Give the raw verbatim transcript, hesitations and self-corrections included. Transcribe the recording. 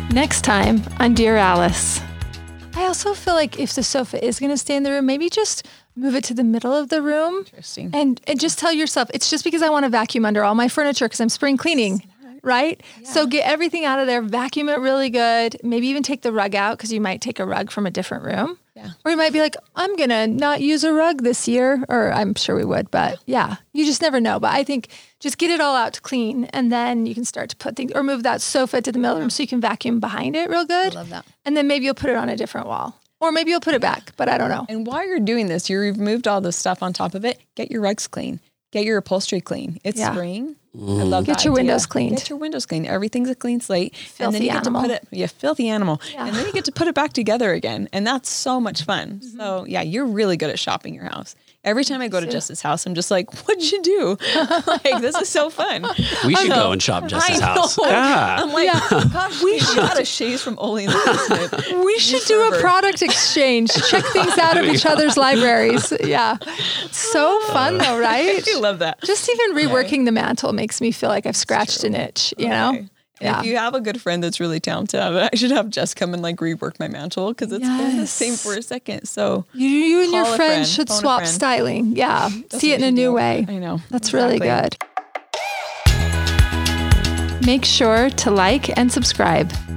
Next time on Dear Alice. I also feel like if the sofa is going to stay in the room, maybe just move it to the middle of the room. Interesting. And, and just tell yourself, it's just because I want to vacuum under all my furniture because I'm spring cleaning, right? Yeah. So get everything out of there, vacuum it really good. Maybe even take the rug out because you might take a rug from a different room. Yeah. Or you might be like, I'm going to not use a rug this year. Or I'm sure we would, but yeah, you just never know. But I think just get it all out to clean and then you can start to put things, or move that sofa to the middle room so you can vacuum behind it real good. I love that. And then maybe you'll put it on a different wall. Or maybe you'll put it back, but I don't know. And while you're doing this, you removed all the stuff on top of it. Get your rugs clean. Get your upholstery clean. It's yeah. spring. Mm. I love Get that your idea. windows cleaned. Get your windows cleaned. Everything's a clean slate. Filthy and then you animal. get to put it, yeah, filthy animal. Yeah. And then you get to put it back together again. And that's so much fun. Mm-hmm. So yeah, you're really good at shopping your house. Every time I go to Jess's house, I'm just like, what'd you do? Like, this is so fun. We should go and shop Jess's house. Yeah. I'm like, yeah. gosh, we got a shades from Oli in the basement. We should do a product exchange. Check things out of each other's libraries. Yeah. So fun though, right? I love that. Just even reworking the mantle makes me feel like I've scratched an itch, you know? Okay. Yeah. If you have a good friend that's really talented, I should have Jess come and like rework my mantle because it's Yes. been the same for a second. So You, you and your call a friend, friend, should phone a swap friend. styling. Yeah. That's See what it in a we new do. way. I know. That's Exactly. really good. Make sure to like and subscribe.